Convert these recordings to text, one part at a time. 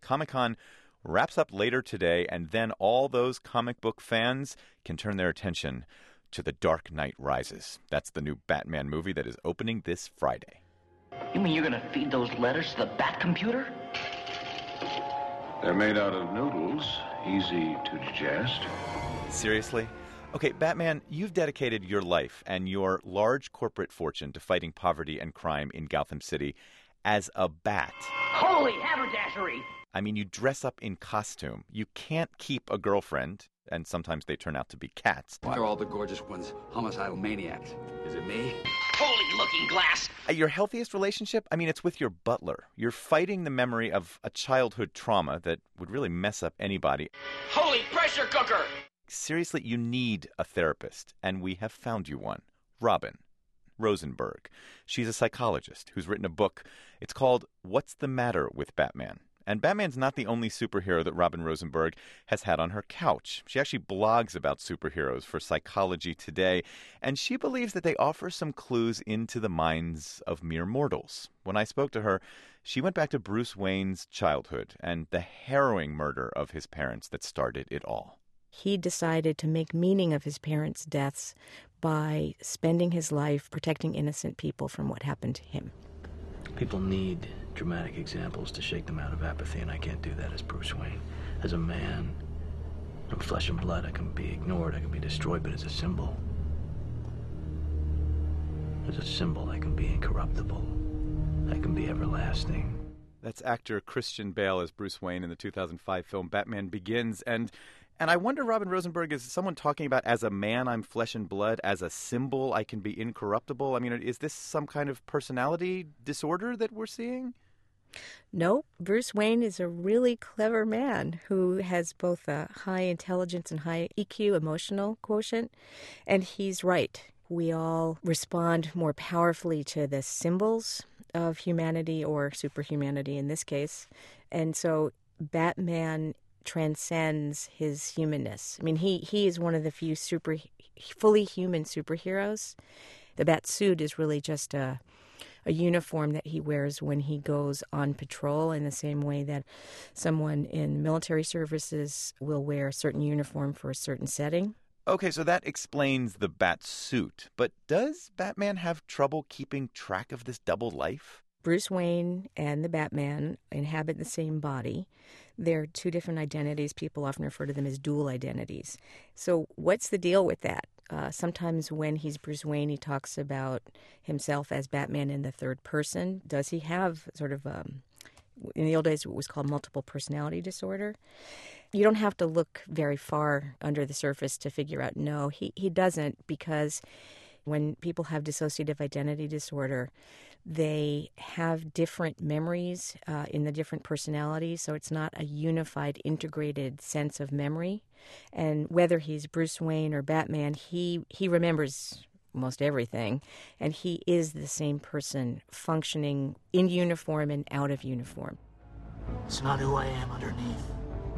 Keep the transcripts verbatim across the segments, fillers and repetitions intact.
Comic-Con wraps up later today, and then all those comic book fans can turn their attention to The Dark Knight Rises. That's the new Batman movie that is opening this Friday. You mean you're going to feed those letters to the Bat computer? They're made out of noodles, easy to digest. Seriously? Okay, Batman, you've dedicated your life and your large corporate fortune to fighting poverty and crime in Gotham City as a bat. Holy haberdashery! I mean, you dress up in costume. You can't keep a girlfriend, and sometimes they turn out to be cats. Why are all the gorgeous ones homicidal maniacs? Is it me? Holy looking glass! At your healthiest relationship? I mean, it's with your butler. You're fighting the memory of a childhood trauma that would really mess up anybody. Holy pressure cooker! Seriously, you need a therapist, and we have found you one. Robin Rosenberg. She's a psychologist who's written a book. It's called What's the Matter with Batman? And Batman's not the only superhero that Robin Rosenberg has had on her couch. She actually blogs about superheroes for Psychology Today, and she believes that they offer some clues into the minds of mere mortals. When I spoke to her, she went back to Bruce Wayne's childhood and the harrowing murder of his parents that started it all. He decided to make meaning of his parents' deaths by spending his life protecting innocent people from what happened to him. People need dramatic examples to shake them out of apathy, and I can't do that as Bruce Wayne. As a man, I'm flesh and blood. I can be ignored, I can be destroyed, but as a symbol, as a symbol, I can be incorruptible. I can be everlasting. That's actor Christian Bale as Bruce Wayne in the two thousand five film Batman Begins. And and I wonder, Robin Rosenberg, is someone talking about as a man, I'm flesh and blood, as a symbol, I can be incorruptible? I mean, is this some kind of personality disorder that we're seeing? No, Bruce Wayne is a really clever man who has both a high intelligence and high E Q, emotional quotient. And he's right. We all respond more powerfully to the symbols of humanity, or superhumanity in this case. And so Batman transcends his humanness. I mean, he, he is one of the few super fully human superheroes. The bat suit is really just a a uniform that he wears when he goes on patrol, in the same way that someone in military services will wear a certain uniform for a certain setting. Okay, so that explains the bat suit. But does Batman have trouble keeping track of this double life? Bruce Wayne and the Batman inhabit the same body. They're two different identities. People often refer to them as dual identities. So what's the deal with that? Uh, sometimes when he's Bruce Wayne, he talks about himself as Batman in the third person. Does he have sort of, um, in the old days, it was called multiple personality disorder? You don't have to look very far under the surface to figure out, no, he, he doesn't, because when people have dissociative identity disorder, they have different memories uh, in the different personalities, so it's not a unified, integrated sense of memory. And whether he's Bruce Wayne or Batman, he, he remembers most everything, and he is the same person functioning in uniform and out of uniform. It's not who I am underneath,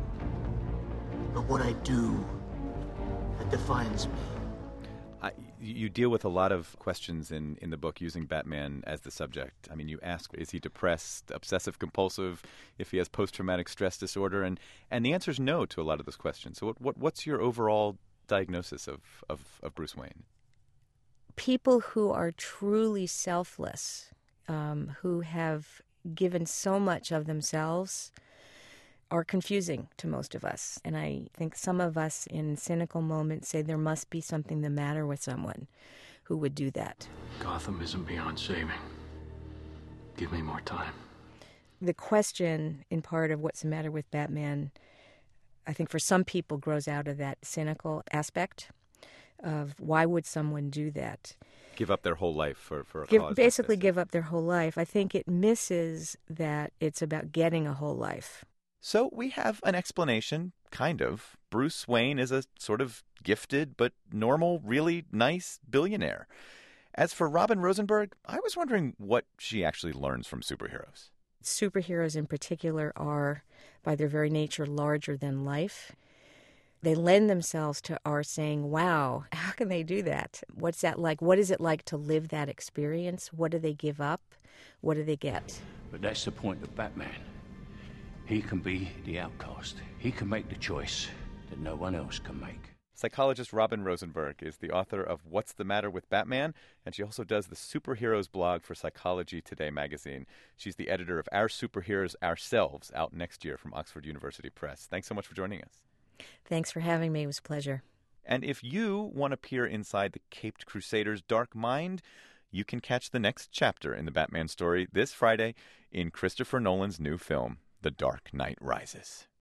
but what I do that defines me. Uh, you deal with a lot of questions in, in the book using Batman as the subject. I mean, you ask, is he depressed, obsessive-compulsive, if he has post-traumatic stress disorder? And, and the answer is no to a lot of those questions. So what, what what's your overall diagnosis of, of, of Bruce Wayne? People who are truly selfless, um, who have given so much of themselves, are confusing to most of us. And I think some of us in cynical moments say there must be something the matter with someone who would do that. Gotham isn't beyond saving. Give me more time. The question, in part, of what's the matter with Batman, I think for some people grows out of that cynical aspect of why would someone do that? Give up their whole life for, for a give, cause. Basically like this. give up their whole life. I think it misses that it's about getting a whole life. So we have an explanation, kind of. Bruce Wayne is a sort of gifted but normal, really nice billionaire. As for Robin Rosenberg, I was wondering what she actually learns from superheroes. Superheroes in particular are, by their very nature, larger than life. They lend themselves to our saying, wow, how can they do that? What's that like? What is it like to live that experience? What do they give up? What do they get? But that's the point of Batman. He can be the outcast. He can make the choice that no one else can make. Psychologist Robin Rosenberg is the author of What's the Matter with Batman, and she also does the Superheroes blog for Psychology Today magazine. She's the editor of Our Superheroes Ourselves, out next year from Oxford University Press. Thanks so much for joining us. Thanks for having me. It was a pleasure. And if you want to peer inside the Caped Crusader's dark mind, you can catch the next chapter in the Batman story this Friday in Christopher Nolan's new film, The Dark Knight Rises.